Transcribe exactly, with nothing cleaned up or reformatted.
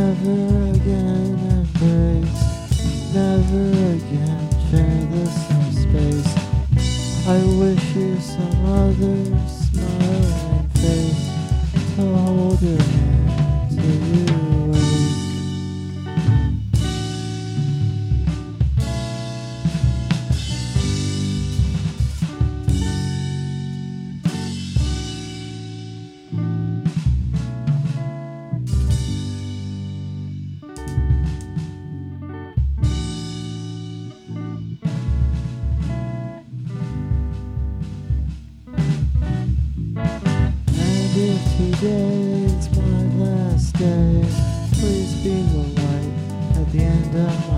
never again embrace, never again share the same space. I wish you some other smiling face to hold your hand till you wake. If today's my last day, please be the light at the end of